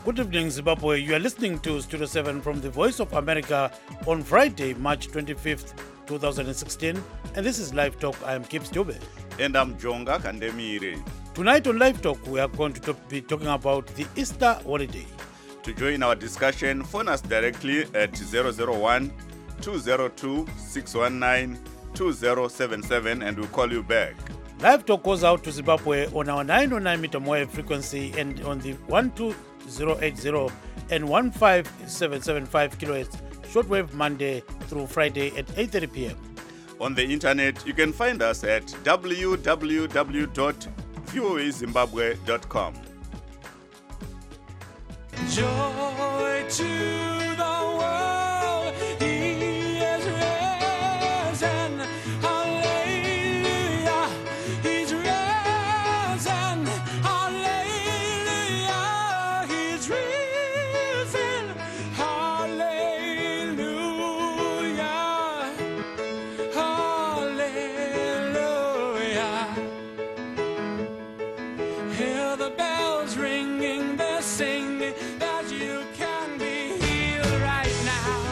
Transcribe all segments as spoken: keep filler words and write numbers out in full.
Good evening, Zimbabwe. You are listening to Studio seven from the Voice of America on Friday, March twenty-fifth, twenty sixteen. And this is Live Talk. I am Gibbs Dube. And I'm Jonga Kandemire. Tonight on Live Talk, we are going to talk, be talking about the Easter holiday. To join our discussion, phone us directly at zero zero one, two zero two, six one nine, two zero seven seven and we'll call you back. Live Talk goes out to Zimbabwe on our nine oh nine meter wave frequency and on the one two zero eight zero and one five seven seven five kilohertz shortwave Monday through Friday at eight thirty p.m. On the internet, you can find us at w w w dot voa zimbabwe dot com. Joy to the world, he is risen. Hallelujah, he's risen. Hallelujah, he's risen. Hallelujah, hallelujah. Hear the bells ringing, they're singing that you can be healed right now.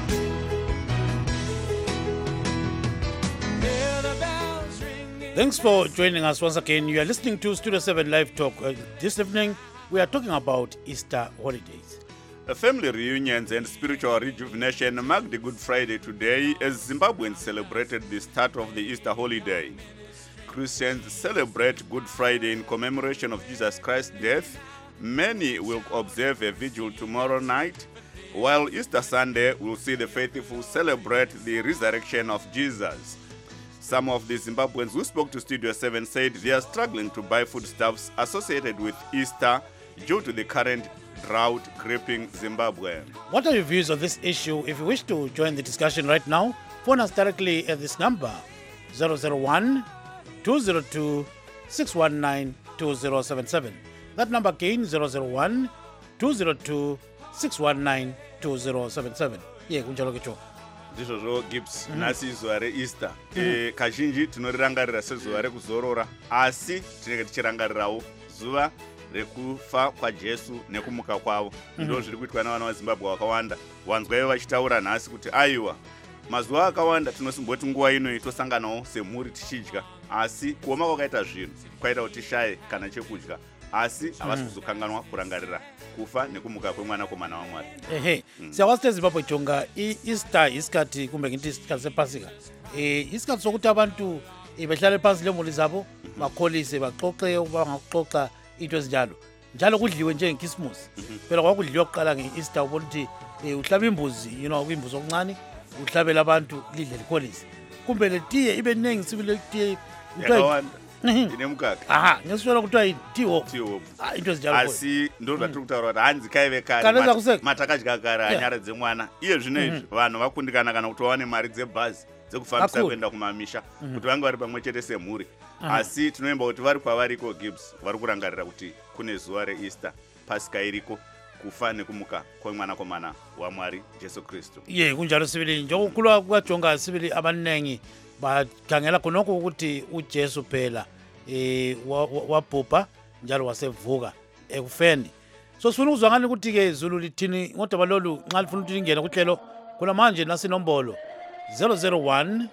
Hear the bells ringing. Thanks for joining us once again. You are listening to Studio seven Live Talk. Uh, this evening, we are talking about Easter holidays. A family reunions and spiritual rejuvenation marked the Good Friday today as Zimbabweans celebrated the start of the Easter holiday. Christians celebrate Good Friday in commemoration of Jesus Christ's death. Many will observe a vigil tomorrow night, while Easter Sunday will see the faithful celebrate the resurrection of Jesus. Some of the Zimbabweans who spoke to Studio seven said they are struggling to buy foodstuffs associated with Easter due to the current drought gripping Zimbabwe. What are your views on this issue? If you wish to join the discussion right now, phone us directly at this number zero zero one, two zero two, six one nine, two zero seven seven. That number again zero zero one, two zero two, six one nine, two zero seven seven. Yeah, kunjalo ke cho. Ndizvozvo Gibbs, nhasi zuva reEaster. Eh, kazhinji tinorirangarira sezuva rekuzorora, asi tinenge tichirangarirawo zuva rekufa kwaJesu nekumuka kwavo. Ndo zviri kuitwa navana vaZimbabwe vakawanda. Wanzwaivo vachitaura nhasi kuti aiwa, mazuva akawanda tinosimboti nguva ino tosanganawo semhuri tichidya, asi kuoma kwakaita zvinhu kwaita kuti tishaye kana chekudya, asi havasi kuzokanganwa kurangarira kufa nekumuka kwemwanakomana waMwari. Ehe, siyakwazi kuti eZimbabwe Jonga i-Easter isikhathi kumbe ngithi isikhathi sepasika. Eh, isikhathi sokuthi abantu eh, behlale phansi lemuli zabo bakholise baxoxe bangaxoxa into ezinjalo. Njalo kudliwe njengeKhisimusi. Phela kwakudliwa kuqala nge-Easter ubona ukuthi eh, uhlaba imbuzi, you know, imbuzi okuncane, uhlabela abantu lidle likholise. Kumbe le tiye ibe ningi sibile tiye Yakawanda. Ine mukaka. aha, ngeswela kuthiwa yitiwo. Tiwo. Ah, into ezinjalo. Asi ndo zvatiri kutaura kuti hanzi kaive Kana kare zakuseka. matakadya kare Yeah. anyara dzemwana. Iye zvino izvi vanhu vakundikana kana kuti vawane mari dzebhazi dzekufambisa Akuru. kuenda kumamisha kuti vange vari pamwe chete semhuri. Asi tinoemba kuti vari kwavariko Gibbs vari kurangarira kuti kune zuva reEaster, Pasika iriko, kufa nekumuka kwemwanakomana waMwari Jesu Kristu. Ye kunjalo sibili njengokukhulwa kwaJonga sibili abaningi bakhangela khonokho ukuthi uJesu phela eh wabhubha njalo wasevuka ekufeni. So sifuna ukuzwa ngani ukuthi ke izulu lithini kodwa balolu nxa lifuna ukuthi lingene kuhlelo khona manje nasinombolo zero zero one,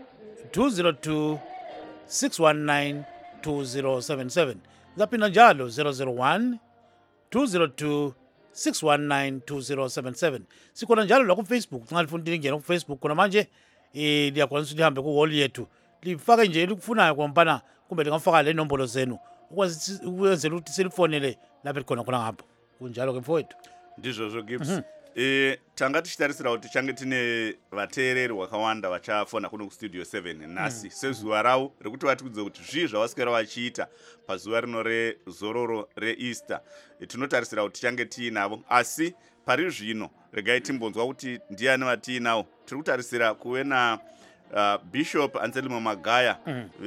two zero two, six one nine, two zero seven seven. Zaphinda njalo zero zero one, two zero two, six one nine, two zero seven seven. Sikhona njalo la ku Facebook nxa lifuna ukuthi lingene ku Facebook khona manje eh liyakwanisa ukuthi lihambe ku wall yethu lifake nje likufunayo kompana kumbe lingafaka le nombolo zenu ukwenzela ukuthi silifonele lapha likhona khona ngapho kunjalo ke mfowethu. Ndizvozvo Gibbs. Eh, tanga tichitarisira kuti change tine vateereri vakawanda vachafona kuno kustudio seven nhasi sezuva ravo rekuti vatikudze kuti zvii zvavaswera vachiita pazuva rino rezororo reEaster. E, tinotarisira kuti change tiinavo, asi pari zvino regai timbonzwa kuti ndiani vatiinawo. Tiri kutarisira kuve na uh, Bishop Anselmo Magaya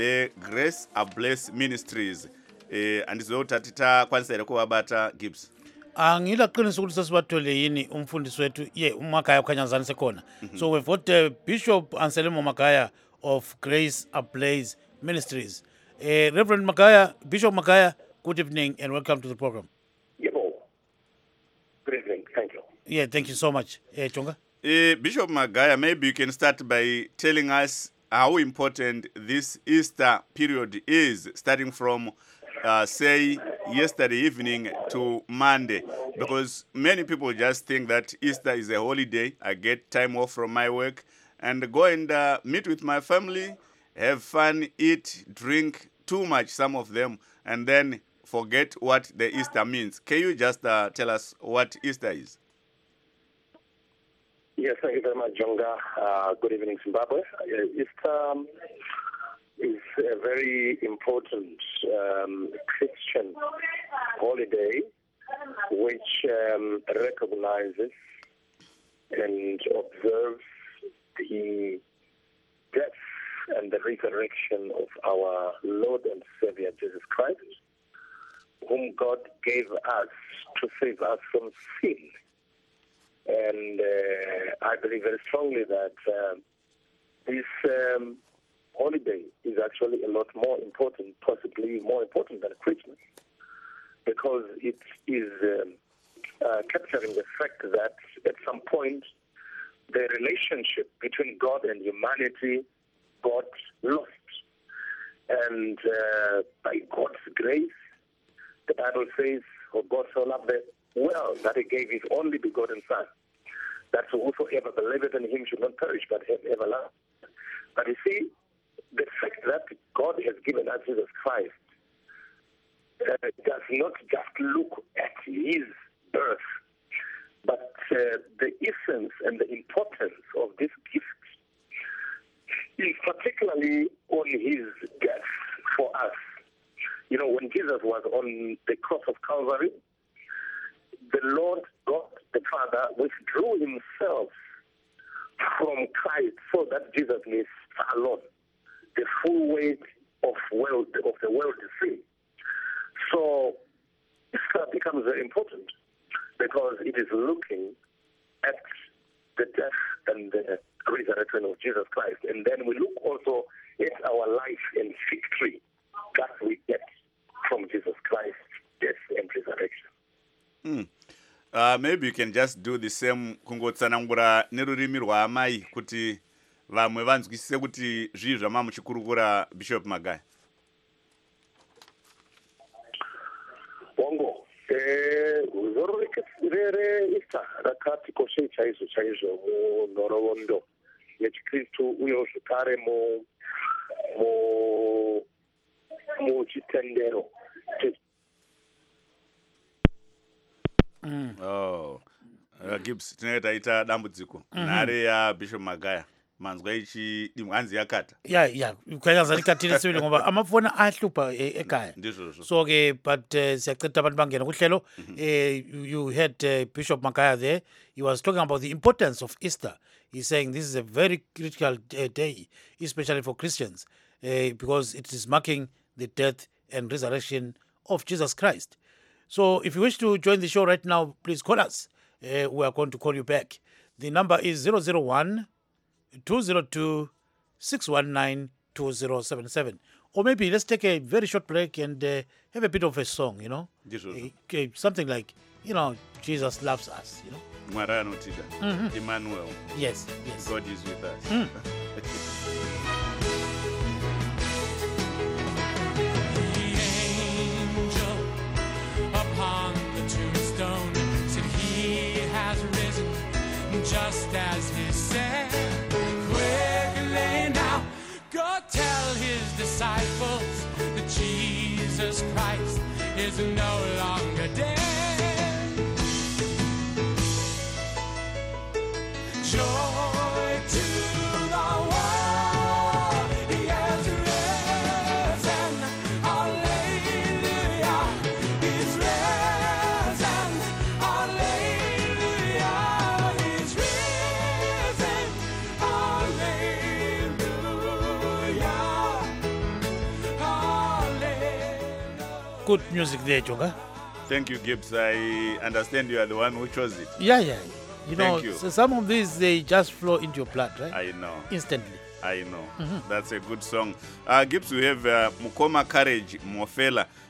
veGrace A Bless Ministries. Eh, handizive kuti tati takwanisa here kuvabata Gibbs. Angila qiniso ukuthi sesibathole yini umfundisi wethu ye uMagaya ukhanyazana sekhona. So we've got uh, Bishop Anselmo Magaya of Grace Ablaze Ministries. Uh, Reverend Magaya, Bishop Magaya, good evening and welcome to the program. Yebo. Yeah, thank you so much, uh, Chonga. Uh, Bishop Magaya, maybe you can start by telling us how important this Easter period is, starting from, uh, say, yesterday evening to Monday, because many people just think that Easter is a holiday. I get time off from my work and go and uh, meet with my family, have fun, eat, drink too much, some of them, and then forget what the Easter means. Can you just uh, tell us what Easter is? Yes, thank you very much, Jonga. Uh, good evening, Zimbabwe. Uh, Easter um, is a very important um, Christian holiday which um, recognizes and observes the death and the resurrection of our Lord and Savior Jesus Christ, whom God gave us to save us from sin. And uh, I believe very strongly that uh, this um, holiday is actually a lot more important, possibly more important than Christmas, because it is um, uh, capturing the fact that at some point the relationship between God and humanity got lost. And uh, by God's grace, the Bible says, "For God so loved the world that He gave His only begotten Son, that whosoever believeth in Him should not perish but have everlasting." But you see, the fact that God has given us Jesus Christ uh, does not just look at His birth, but uh, the essence and the importance of this gift is particularly on His death for us. You know, when Jesus was on the cross of Calvary, the Lord God the Father withdrew Himself from Christ so that Jesus may suffer alone the full weight of world of the world sin. So Easter becomes very important because it is looking at the death and the resurrection of Jesus Christ, and then we look also at our life and victory that we get from Jesus Christ, death and resurrection. Mm. Uh, maybe you can just do the same, kungotsanangura nerurimi rwaamai kuti vamwe vanzwisise kuti zvii zvamamuchikurukura Bishop Magaya. Bongo, eh, rere Easter rakati koshe chaizvo chaizvo munhoroondo yechikristu uye zvakare mu mu muchitendero. Mm. Oh, uh, Gibbs, tine taita dambudziko nhare ya Bishop Magaya manzwa ichi dimwanzi yakata. Yeah, yeah. Ukayaza likatile sibili ngoba amafona ahlupa ekhaya. Ndizvo. So ke but siyacela abantu bangena kuhlelo. Eh you had uh, Bishop Magaya there. He was talking about the importance of Easter. He's saying this is a very critical uh, day, especially for Christians, uh, because it is marking the death and resurrection of Jesus Christ. So if you wish to join the show right now, please call us. Uh, we are going to call you back. The number is zero zero one, two zero two, six one nine, two zero seven seven. Or maybe let's take a very short break and uh, have a bit of a song, you know. Uh, something like, you know, Jesus loves us, you know. Mwara anotida. Mm-hmm. Emmanuel. Yes, yes. God is with us. Mm. Just as He said, quickly now, go tell His disciples that Jesus Christ is no longer dead. Joy to the world, He has risen. Hallelujah, He's risen. Hallelujah. Good music there, Chonga. Thank you, Gibbs. I understand you are the one who chose it. Yeah, yeah. You know, Thank you. So some of these, they just flow into your blood, right? I know. Instantly. I know. Mm-hmm. That's a good song. Uh, Gibbs, we have uh, Mukoma Courage Mofela.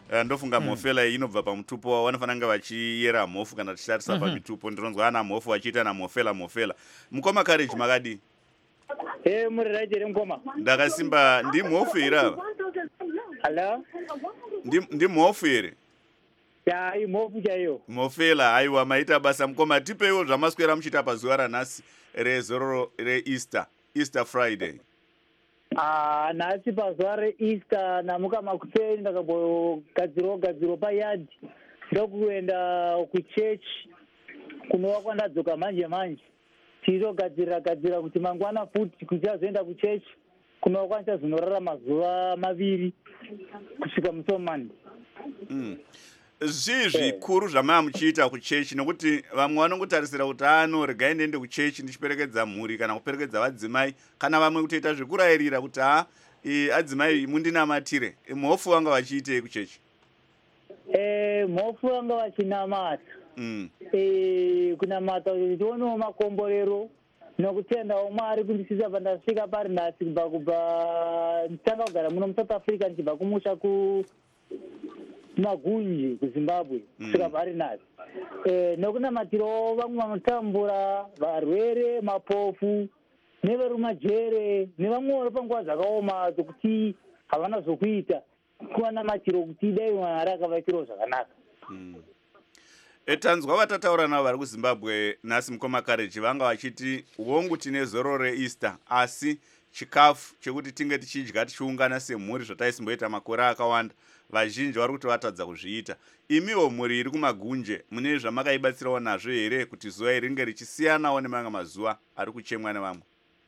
Uh, ndofunga mhofela iyi inobva pamutupo vanofana kunge vachiyera mhofu kana tichitarisa pamitupo ndinonzwa ana mhofu vachiita na mhofela mhofela. Mukoma Courage makadi? Eh, muri right here Mukoma. Ndakasimba ndi mhofu here ava? Hello? Ndi ndi mhofu here? Ya, i mhofu chaiyo. Mhofela aiwa maita basa. Mukoma tipeiwo zvamaswera muchiita pazuva ranhasi rezororo reEaster, Easter Friday. Ah, nhasi pazuva reEaster namuka makuseni ndakambogadzirawo gadziro payadi ndokuenda kuchechi kunova kwandadzoka manje manje tichitogadzirira gadzira kuti mangwana futi kuchazoenda kuchechi kunova kwandichazonorara mazuva maviri kusvika musomani. Mm. Zvii zvikuru zvamava muchiita kuchechi nokuti vamwe vanongotarisira kuti ano regai ndiende kuchechi ndichiperekedza mhuri kana kuperekedza vadzimai kana vamwe kutoita zvekurayirira kuti ha adzimai mundinamatire. Mhofu vanga vachiitei kuchechi? Eh, mhofu vanga vachinamata. Mm. Eh, kunamata kuti tionewo makomborero nokutendawo Mwari kundisisa pandasvika pari nhasi kubva kubva nditanga kugara muno muSouth Africa ndichibva kumusha ku Magunji kuZimbabwe kusvika pari nhasi. Eh, nokunamatirawo vamwe vanotambura varwere mapofu nevarumajere nevamwewo panguva dzakaoma dzokuti havana zvokuita kuvanamatiro kuti dai Mwari akavaitirawo zvakanaka. Mm. Etanzwa vatataura navo vari kuZimbabwe nhasi Mukoma Courage vanga vachiti hongu tine zoro reEaster asi chikafu chekuti tinge tichidya tichiungana semhuri zvataisimboita makore akawanda vazhinji vari kuti vatadza kuzviita. Imiwo mhuri iri kumagunje mune zvamakaibatsirawo nazvo here kuti zuva iri ringe richisiyanawo nemamwe mazuva ari kuchemwa nevamwe?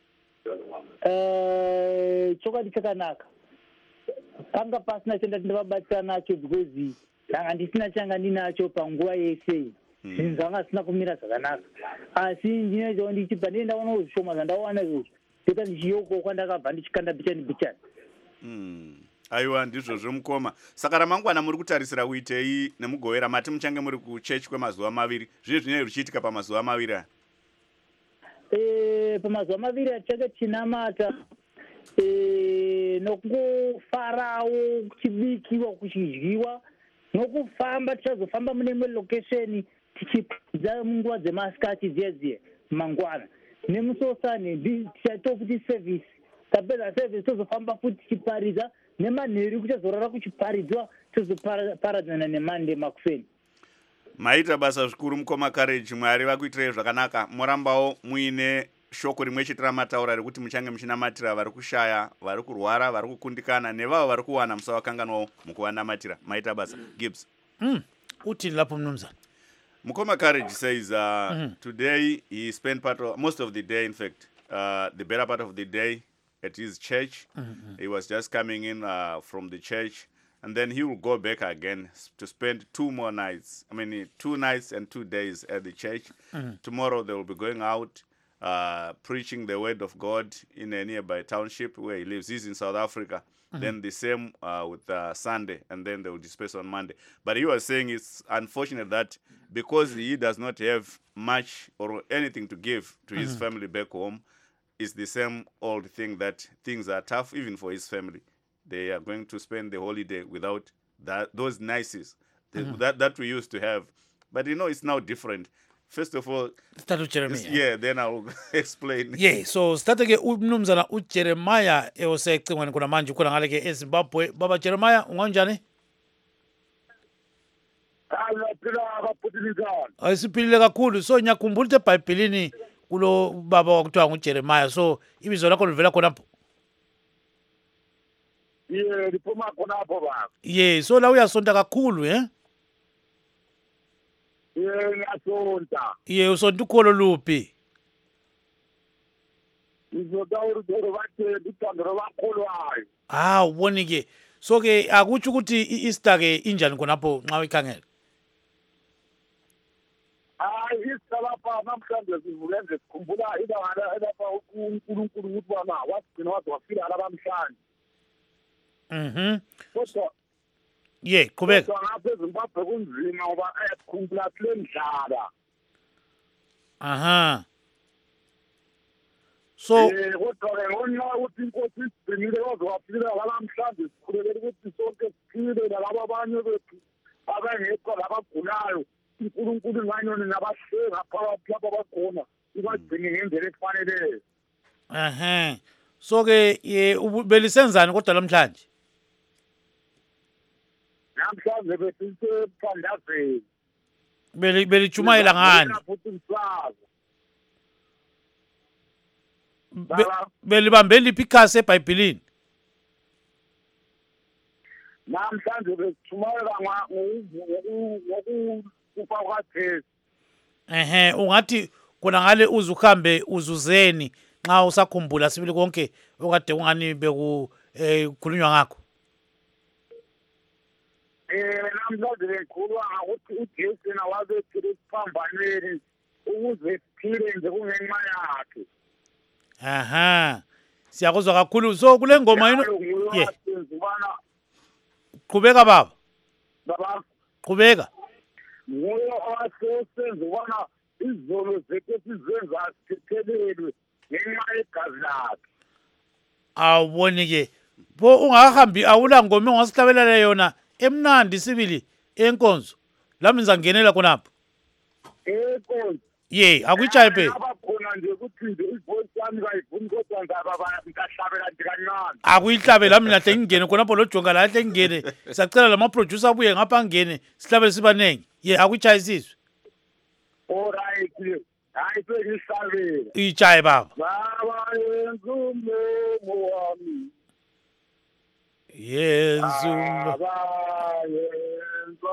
Eh, chokwadi chakanaka. Panga pasina chenda ndavabatsira nacho because ndanga ndisina changa ndinacho panguva yese. Zvinhu zvanga zvisina kumira zvakanaka. Asi ndinoitawo ndichibva ndiendawo zvishoma zvandawana izvozvo ndota ndichiyoko kwandakabva ndichikanda bichani bichani. Mm. Aiwa ndizvozvo Mukoma. Saka ramangwana muri kutarisira kuitei nemugovera mati muchange muri kuchechi kwemazuva maviri. Zvii zvinenge zvichiitika pamazuva maviri aya? Eh, pamazuva maviri atichange tinamata eh, nokufarawo kuchibikiwa kuchidyiwa nokufamba tichazofamba mune imwe location tichipedza munguva dzemasikati dziye dziye mangwana nemusosani tichaitawo futi service tapedza service tozofamba futi tichiparidza nemanheru kuchazorara kuchiparidzwa tozoparadzana nemande makuseni. Maita basa zvikuru Mukoma Courage. Mwari vakuitirei zvakanaka. Morambawo muine shoko rimwe chete ramataura rekuti muchange muchinamatira vari kushaya, vari kurwara, vari kukundikana nevavo vari kuwana musavakanganwawo mukuvanamatira. Maita basa. Gibbs. Mm. Utini lapho mnumzana? Mukoma Courage says uh, Mm. today he spent part of, most of the day, in fact, uh, the better part of the day at his church. Mm-hmm. He was just coming in uh, from the church, and then he will go back again s- to spend two more nights. I mean, two nights and two days at the church. Mm-hmm. Tomorrow they will be going out uh, preaching the word of God in a nearby township where he lives. He's in South Africa. Mm-hmm. Then the same uh, with uh, Sunday, and then they will disperse on Monday. But he was saying it's unfortunate that because he does not have much or anything to give to his Mm-hmm. family back home, it's the same old thing that things are tough even for his family. They are going to spend the holiday without that those nices the, Mhm. that that we used to have. But you know, it's now different. First of all, Start it's- uJeremiah. yeah, then I'll explain. Yeah, so start ke umnumzana uJeremiah eosecingweni kuna manje ukhona ngale ke eZimbabwe. Baba Jeremiah unganjani? Ayisiphilile kakhulu. So ngiyakhumbula ukuthi eBhayibhelini kulo baba wakuthiwa nguJeremiah. So ibizo lakho livela khonapho. Ye liphuma khonapho baba. Yeah, so la uyasonta kakhulu, eh? Ye ngiyasonta. Yeah, usonta ukholo luphi? Ngizota urudoro bathe uthando lwabakholwayo. Ah, uboni ke. So ke akutsho ukuthi iEaster ke injani khonapho nxa uyikhangela? Hayi isalapha namhlanje sivulenze sikhumbula ibanga elapha uNkulunkulu ukuthi wama wasigcina waze wafika labamhlanje. Mhm. Kodwa Yeah, qhubeka. kodwa ngapha eZimbabwe kunzima ngoba ayakhumbula kule mdlala. Aha. So Eh kodwa ke ngonxa ukuthi inkosi isigcinile waze wafika labamhlanje sikhulekela ukuthi sonke siphile nalabo abanye bethu abangekho labagulayo uNkulunkulu nganyoni nabahlenga phakathi lapho bakhona ibagcine ngendlela efaneleyo. Ehe. So ke ye ubu- belisenzani kodwa namhlanje? Namhlanje besisephandazeni. Beli belijumayela ngani? Futhi mswazi. Be- Belibambe liphi ikhasi eBhayibhelini? Namhlanje besithumayela ngokufa kwaJesu. Ehe, ungathi kona ngale uze uhambe uzuzeni nxa usakhumbula sibili konke okade ungani beku eh, khulunywa ngakho. Eh namhlanje bekhulwa ukuthi uJesu yena wabethile isiphambanweni ukuze siphile nje kungenxa yakhe. Aha. Siyakuzwa kakhulu. So kule ngoma yino ye ubana qhubeka baba. baba Qhubeka. nguye owasesenza ubana izolo zethu esizenza sithethelelwe ngenxa yegazi lakhe. Awuboni ke. Bo ungahambi awula ngoma ongasihlabelela yona emnandi sibili enkonzo. Lami ngizangenela khonapho. Enkonzo Ye, akuyichaye phela. abakhona nje ukuthi nje ivoice yami kayivumi kodwa ngaba ngihlabela nje kancane. Akuyihlabe lami lahle ngingene khonapho lo jonga lahle ngingene. Siyacela lama producer abuye ngapha ngene sihlabe sibanengi. Ye, akuyichaye sizwe. All right. Hayi sengihlabela. Ichaye baba. Baba yenza umlomo wami. Yesu. Baba yenza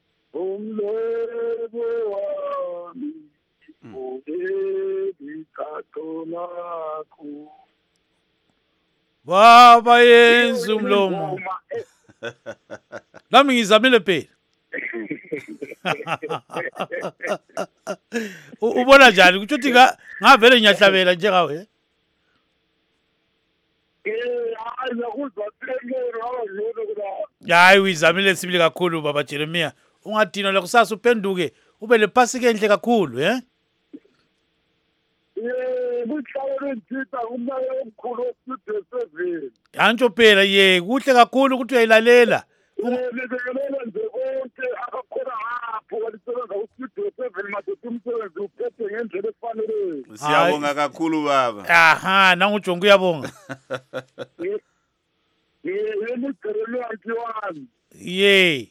umlomo wami. Ubebi lakho. Baba yenza umlomo. Ingoma, eh, Lami ngizamile phela. U- Ubona njani kuthi uthi nga- ngavele ngiyahlabela njengawe. eh? eh, hayi ngakuzwa kuhlekelo awazona kuba. Hayi uyizamile sibili kakhulu baba Jeremiah. Ungadina la kusasa uphenduke ube lephasika enhle kakhulu eh? Eh, kuhlawule ngitha kumoya omkhulu ostudio seven. Hantsho phela ye kuhle kakhulu ukuthi uyayilalela. Ngibekelela nje konke abakhona ngapho walisebenza kustudio seven madoda umsebenzi uphethe ngendlela efaneleyo. Siyabonga kakhulu baba. Aha, nangu Jongo uyabonga. Eh, yini Jeremiah wami. Ye.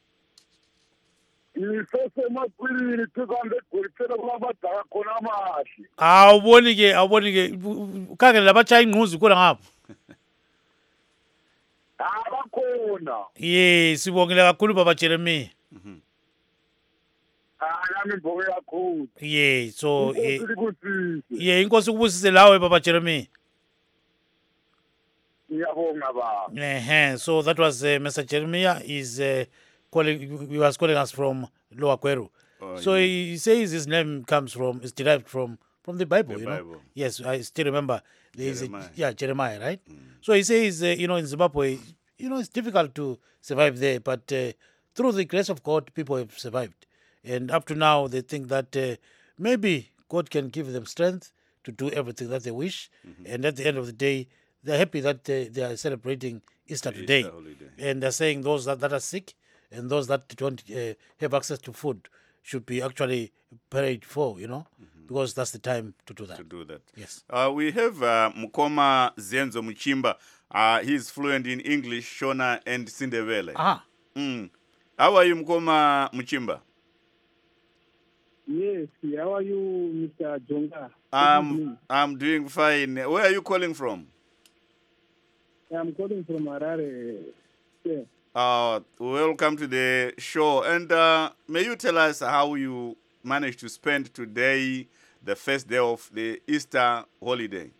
Ngisesemaqwilini two hundred golitsela kulabadala khona amahle. Awuboni ke awuboni ke ukhangele labachaya ingquzu khona ngapho. Abakhona. Ye sibongile kakhulu baba Jeremiah. Ah, nami ngibonge kakhulu. Ye so ye Inkosi ikusise. ye inkosi kubusise lawe baba Jeremiah. Ngiyabonga baba. Uh-huh. So that was uh, Mister Jeremiah is uh, calling. He was calling us from Lower Kweru. Oh, So yeah. he says his name comes from is derived from from the Bible. The you know. Bible. Yes, I still remember. There is a, Jeremiah. yeah Jeremiah, right? So he says, uh, you know, in Zimbabwe, you know, it's difficult to survive there, but uh, through the grace of God, people have survived, and up to now, they think that uh, maybe God can give them strength to do everything that they wish, and at the end of the day, they're happy that uh, they are celebrating Easter today, Easter holiday. and they're saying those that, that are sick and those that don't uh, have access to food should be actually prayed for, you know, because that's the time to do that. To do that. Yes. Uh, we have uh, Mukoma Zenzo Muchimba. Uh, he's fluent in English, Shona, and Sindebele. Ah, Mm. How are you, Mukoma Muchimba? Yes, how are you, Mister Jonga? Um, I'm doing fine. Where are you calling from? I'm calling from Harare. Yeah. Uh, welcome to the show. And uh, may you tell us how you managed to spend today, the first day of the Easter holiday?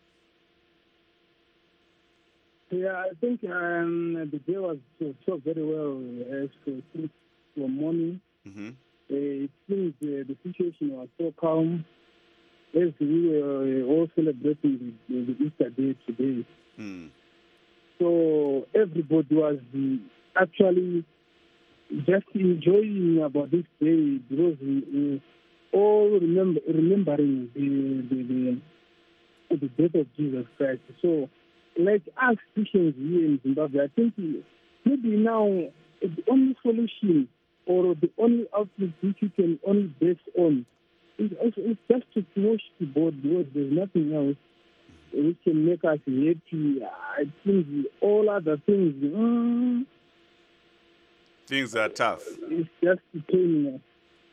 Yeah, I think um, the day was so, so very well as to since from morning. Mm-hmm. Uh, it seems uh, the situation was so calm as we were all celebrating the, the Easter day today. Mm. So everybody was uh, actually just enjoying about this day because we, we all remember remembering the the, the the death of Jesus Christ. So, like us Christians here in Zimbabwe, I think maybe now only solution or the only outlet which you can only base on is, is, is just to wash the board, because there's nothing else which can make us happy. I think all other things, mm, Things are tough. it's just training us.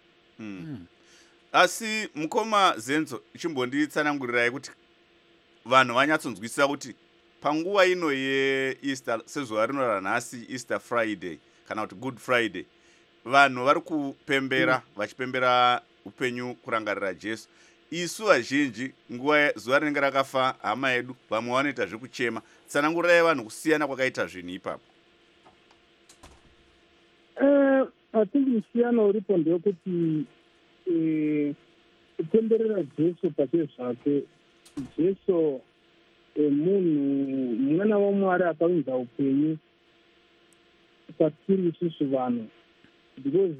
Asi mukoma Zenzo chimbonditsanangurirai kuti vanhu vanyatsonzwisisa kuti panguva ino yeEaster sezuva rino ranhasi Easter Friday kana kuti Good Friday vanhu vari kupembera vachipembera upenyu kurangarira Jesu. Isu vazhinji nguva zuva rinenge rakafa hama yedu vamwe vanoita zvekuchema. Tsanangurirai vanhu kusiyana kwakaita zvinhu ipapo. Uh, I think musiyana uripo ndewekuti eh, kutemberera Jesu pake zvake. Jesu eh, munhu mwana waMwari akaunza upenyu patiri isusu vanhu, because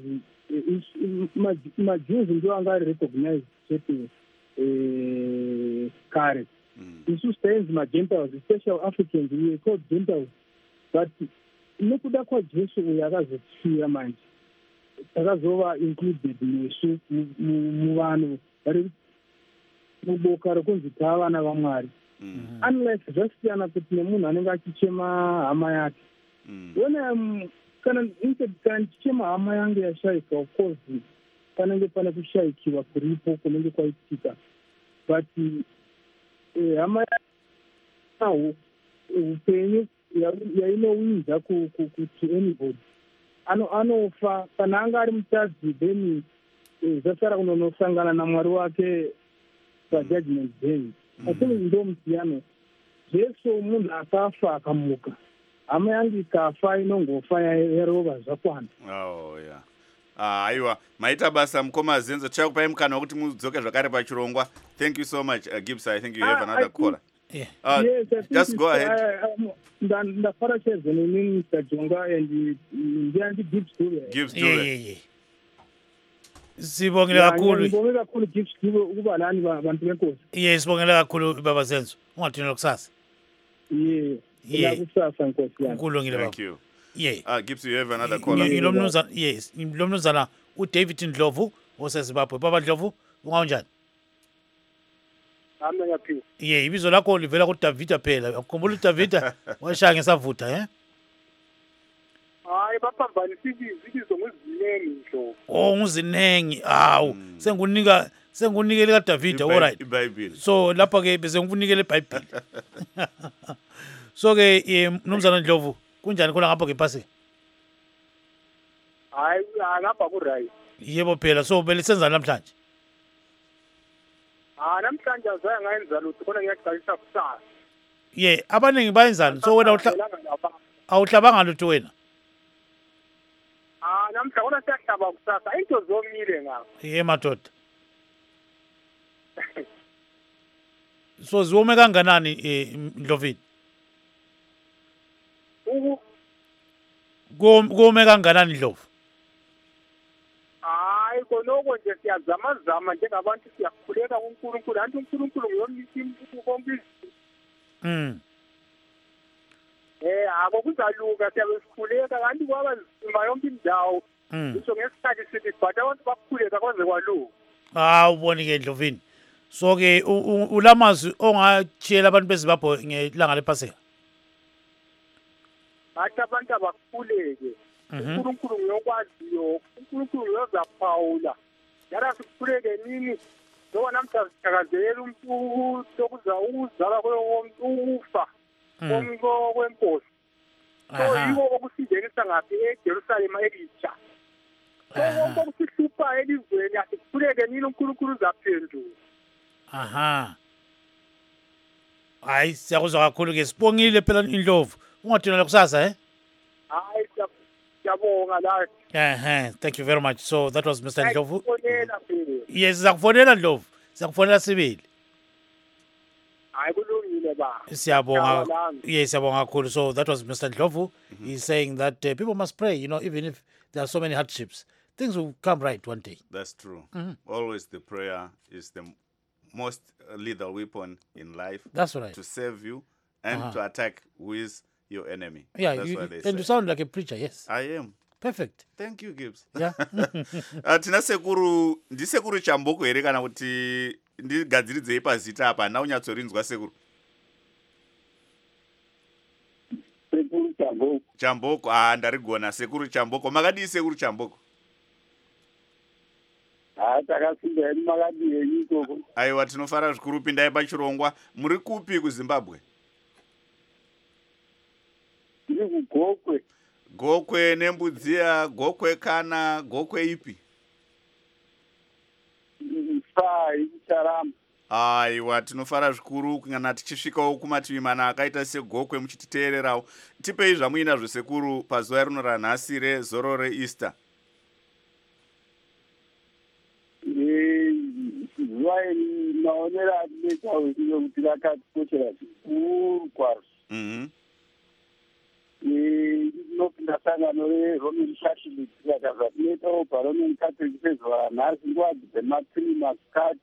maJews ndio anga recognize chete eh, kare. Isusu tainzi maGentiles, especially Africans, we are called Gentiles, but nekuda kwaJesu uyo akazofira manje takazova included nesu muvanhu vari muboka rokunzi taa vana vaMwari. Unlike zvasiyana kuti nemunhu anenge achichema hama yake. When kana instead kana ndichema hama yangu yashaika, of course panenge pane kushaikiwa kuripo kunenge kwaitika, but hama yawo upenyu yainowinza to anybody anofa kana anga ari mutadzi, then zasara kunonosangana naMwari wake pajudgment day. Asi ndo musiyano. Jesu munhu akafa akamuka, hama yangu ikafa inongofa yarova zvakwana. Oh yeah. Ah, aiwa maita basa mukoma Zenzo, chakupai mukana wekuti mudzoke zvakare pachirongwa. Thank you so much uh, Gibbs. I think you have Ah, another I caller. Yeah. Uh, Yes, I think just it's, go ahead. uh, um, ndafara chezvenini Mister Jonga and ndiandi Gibbs Dube. Gibbs do Yeah, it. yeah, yeah. Sibongela kakhulu. Ngibonge kakhulu Gibbs Dube ukuba lani bantu benkosi. Yes, sibongela kakhulu baba Zenzo. Ungathini kusasa. Yeah. Yeah. Kusasa nkosi yami. Ukulungile Thank baba. you. Yeah. Uh, Gibbs, you have another caller. Ngilo mnumzana, yes, lo mnumzana uDavid Ndlovu oseZimbabwe. Baba Ndlovu, unganjani? Ami ngiyaphi. Yeah, ibizo lakho livela kuDavida phela. Ukukhumbula uDavida washaya ngesavutha, eh? Hayi baphambanisa izibizo ngezinengi nje. Oh, nguzinengi. Awu, sengunika sengunikele kaDavida, all right. iBhayibheli. So lapha ke bese ngikunikele iBhayibheli. So ke eh, mnumzana Ndlovu, kunjani khona ngapha ngephasi? Hayi ngapha ku right. Yebo phela, so belisenza namhlanje. Ah namhlanje azaya ngayenza lutho khona ngiyaqalisa kusasa. Yeah, abaningi bayenzani? So wena uhla awuhlabanga lutho wena. Ah namhla khona siyahlaba kusasa. Into zomile ngapha. Ye madoda. So ziwome kanganani eh Ndlovini? Uku Kome kanganani Ndlovu? hayi konoko nje siyazama zama njengabantu siyakhuleka kuNkulunkulu. Anti uNkulunkulu nguyomlisi konke. Mm. Eh abo kuzaluka siyabe sikhuleka kanti kwaba nzima yonke indawo. Mm. Ngisho ngesikhathi sithi but abantu bakhuleka kwaze kwaluka. Ah uboni ke Ndlovini. So ke u- u- ulamazwi ongatshela abantu beZimbabwe ngelanga lePhasika. Bathi abantu abakhuleke. Mhm. uNkulunkulu nguyokwaziyo. uNkulunkulu uyozaphawula. Yala sikhuleke nini? Ngoba namhla sithakazelela umuntu sokuza ukuzala komuntu ufa. Komko kwenkosi. So Aha. yiwo okusingenisa ngaphi eJerusalem elitsha. Konke okusihlupha elizweni asikhuleke nini uNkulunkulu uzaphendula. Aha. Hayi siyakuzwa kakhulu ke sibongile phela Ndlovu. Ungathina kusasa eh? Hayi siyabonga la. Eh, thank you very much. So that was Mister Ndlovu. Ayibonela phela. Yes, sizakufonela Ndlovu. Sizakufonela sibili. Hayi kulungile ba. Siyabonga. Siyabonga. Yes, siyabonga kakhulu. So that was Mister Ndlovu. He's saying that uh, people must pray, you know, even if there are so many hardships. Things will come right one day. That's true. Always the prayer is the most uh, lethal weapon in life That's right. to save you and Uh-huh. to attack who is your enemy. Yeah, That's you, what they and you say. sound like a preacher, yes. I am. Perfect. Thank you, Gibbs. Yeah. uh, tina sekuru, ndisekuru Chamboko here kana kuti ndigadziridzei pazita apa, handina kunyatsorinzwa sekuru. Sekuru Chamboko. Chamboko, ah, ndarigona sekuru Chamboko. Makadii sekuru Chamboko? Ah, takasinda hedi makadii henyu ikoko. Aiwa, tinofara zvikuru, pindai pachirongwa. Muri kupi kuZimbabwe? Tiri kuGokwe. Gokwe nembudziya, Gokwe kana, Gokwe ipi? Sai Charama. Aiwa, tinofara zvikuru kana tichisvikawo kumativi mana akaita seGokwe muchititeererawo. Tipei zvamuinazvo sekuru pazuva rino ranhasi rezoro reEaster. Zuva iri maonero atinoita kuti rakatikoshera zvikuru kwazvo. Mhm. Tinopinda sangano reRoman Catholic rakabva tinoitawo paRoman Catholic pezuva ranhasi nguva dzemapiri masikati.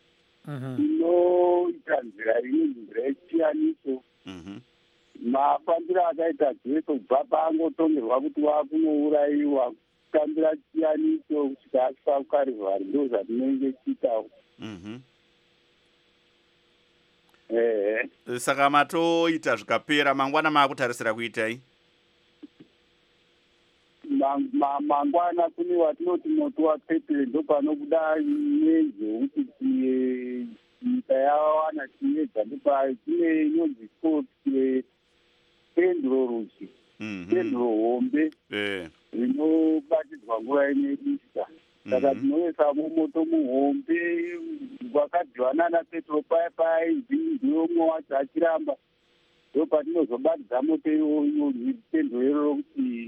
Inoita nzira inonzi nzira yechiyaniso. Mhm. Mafambiro akaita Jesu kubva paangotongerwa kuti wakunourayiwa kutambira chiyaniso kusvika asvika kuKarivhari, ndo zvatinenge tiitawo. Mhm. Ehe. Saka matoita zvikapera, mangwana maakutarisira kuitai? Ma- mangwana kune watinoti moto wapepere, ndo panobuda mwenje kuti nyika yawana chiedza, ndipo kune inonzi spoti penduro ruchi, penduro hombe Eh. rinobatidzwa nguva ine Easter. Saka tinoisamo moto muhombe wakadhivana napetro paya paya, ndiomwe wacho achiramba, ndo patinozobatidza moto iyoyo penduro iroro kuti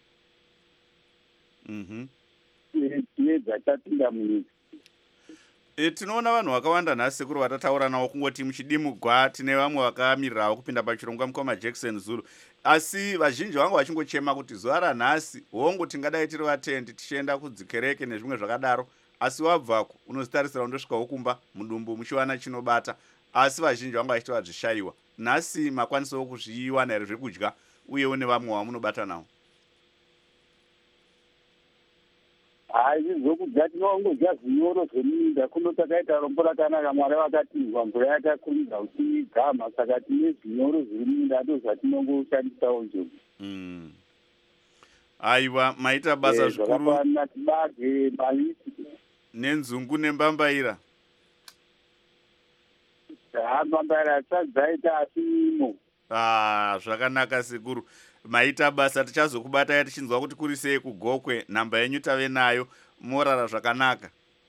Mhm. chiedza chapinda munyika. E, tinoona vanhu vakawanda nhasi sekuru vatataura navo kungoti muchidimugwa tine vamwe vakamirirawo kupinda pachirongwa mukoma Jackson Zulu, asi vazhinji vangu vachingochema kuti zuva ranhasi hongu tingadai tiri vatendi tichienda kudzikereke nezvimwe zvakadaro, asi wabvako unozotarisira undosvikawo kumba mudumbu muchiwana chinobata, asi vazhinji vangu vachiti vazvishayiwa. Nhasi makwanisawo kuzviwana here zvekudya uyewo nevamwe vamunobata navo? Hayi zvokudya tinongodya zvinyoro zveminda, kuno takaita rombo rakanaka, Mwari vakatizwa mvura yakakurumidza kuti igama, saka tine zvinyoro zviri minda, ndo zvatinongoshandisawo njogo. Mm. Aiwa, maita basa zvikuru. Zvakafanana tibage malisi nenzungu nembambaira. mbambaira tsadzaita asimo. Ah, zvakanaka sekuru. Maita basa, tichazokubatai tichinzwa kuti kuri sei kuGokwe, namba yenyu tave nayo, morara zvakanaka.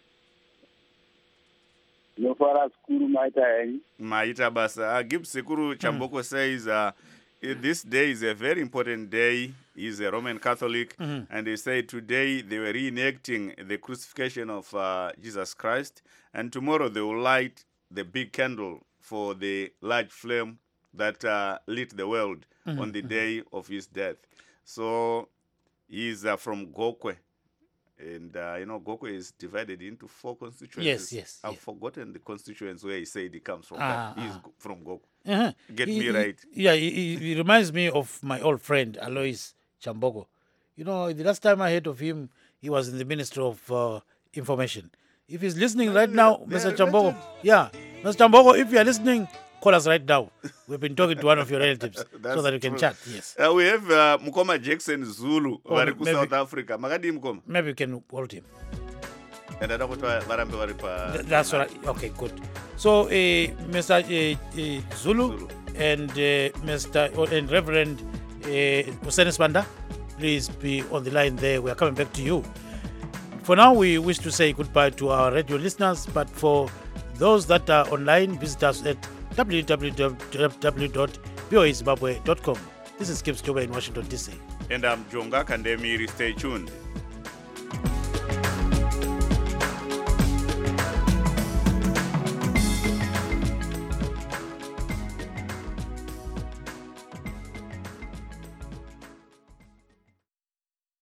Nofara skuru maita henyu. Maita basa. Uh, Gibbs sekuru Chamboko mm. says uh, this day is a very important day. He's a Roman Catholic, mm-hmm. and they say today they were reenacting the crucifixion of uh, Jesus Christ, and tomorrow they will light the big candle for the large flame that uh, lit the world mm-hmm. on the day of his death. So he's uh, from Gokwe. And, uh, you know, Gokwe is divided into four constituencies. Yes, yes. I've yes. forgotten the constituents where he said he comes from. Ah, He's ah. from Gokwe. Uh-huh. Get he, me he, right. Yeah, he, he reminds me of my old friend, Alois Chamboko. You know, the last time I heard of him, he was in the Ministry of uh, Information. If he's listening right now, Mister Chamboko, yeah, Mister Chamboko, if you are listening, call us right now. We've been talking to one of your relatives so that you can true. chat. Yes. Uh, we have uh, Mukoma Jackson Zulu, Oh, vari ku maybe- South Africa. Makadi Mukoma. Maybe you can hold him. And I don't varambe vari pa. Th- That's right. Okay, good. So, uh, Mister Uh, uh, Zulu, Zulu. and uh, Mister oh, and Reverend uh, Hussein Spanda, please be on the line there. We are coming back to you. For now, we wish to say goodbye to our radio listeners, but for those that are online, visit us at w w w dot v o a zimbabwe dot com. This is Gibbs Joba in Washington, D C. And I'm Jonga Kandemiri. Stay tuned.